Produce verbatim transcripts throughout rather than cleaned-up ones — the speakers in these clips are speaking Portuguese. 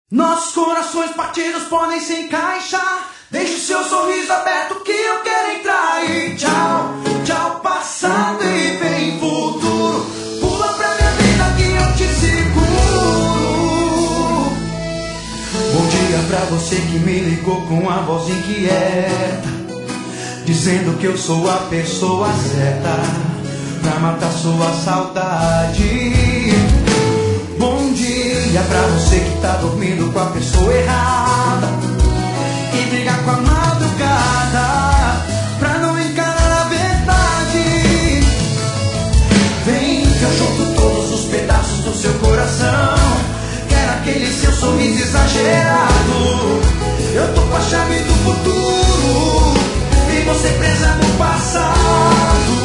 Nossos corações partidos podem se encaixar. Deixe o seu sorriso aberto que eu quero entrar. E tchau, tchau passado e vem futuro. Pula pra minha vida que eu te seguro. Bom dia pra você que me ligou com a voz inquieta, dizendo que eu sou a pessoa certa pra matar sua saudade. Bom dia pra você que tá dormindo com a pessoa errada e brigar com a madrugada pra não encarar a verdade. Vem que eu junto todos os pedaços do seu coração. Quero aquele seu sorriso exagerado. Eu tô com a chave do futuro e você presa no passado.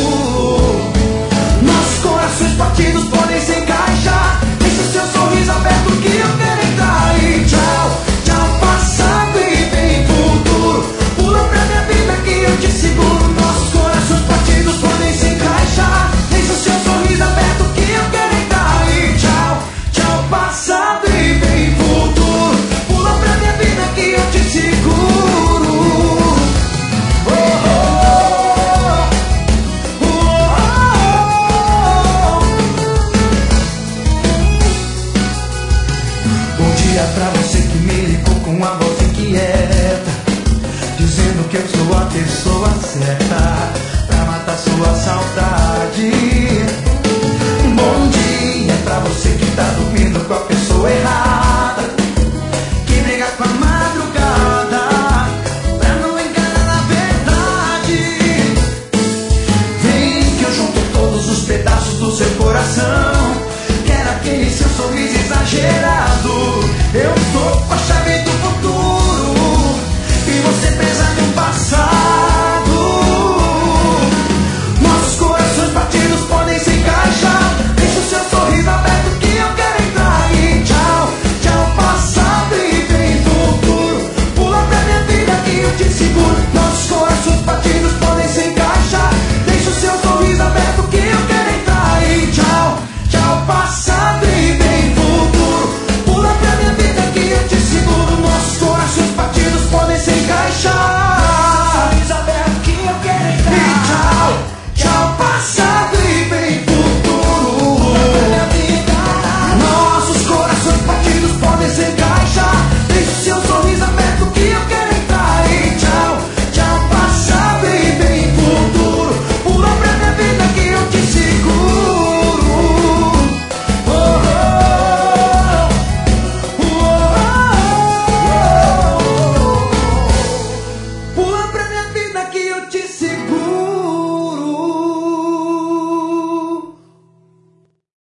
Nossos corações partidos podem se encaixar. Deixa o seu sorriso aberto que eu quero entrar. E tchau, tchau passado e vem futuro. Pula pra minha vida que eu te seguro. Nossos corações partidos podem se encaixar. Deixa o seu sorriso aberto que eu quero entrar. E tchau, tchau passado e vem futuro. Pula pra minha vida que eu te seguro. Oh, oh, oh, oh, oh. Bom dia pra você que me ligou com a voz inquieta, dizendo que eu sou a pessoa certa pra matar sua saudade. Bom dia pra você que tá dormindo com a pessoa errada